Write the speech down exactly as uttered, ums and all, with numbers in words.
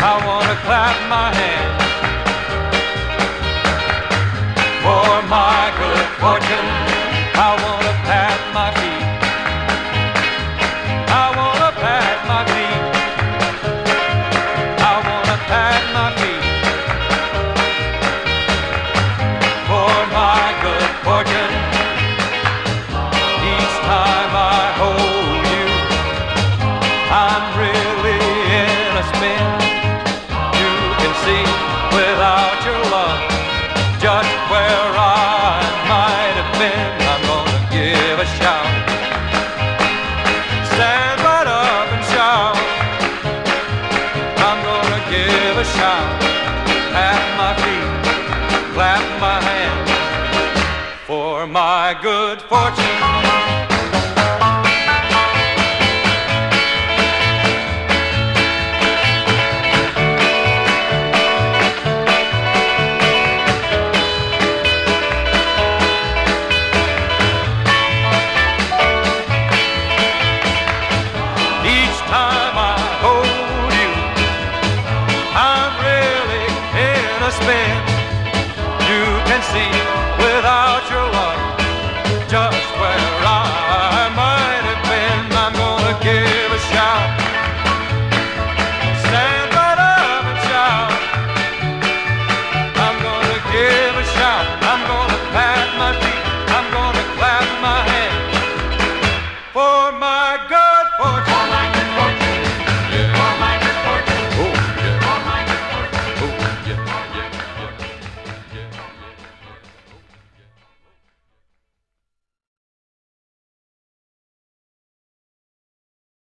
I wanna clap my hands for my good fortune. I wanna pat my feet. I wanna pat my feet. I wanna pat my feet for my good fortune. Each time I hold you, I'm really in a spin. You can see without your love just where I might have been. I'm gonna give a shout. Stand right up and shout. I'm gonna give a shout. Pat my feet, clap my hands for my good fortune. Spin. You can see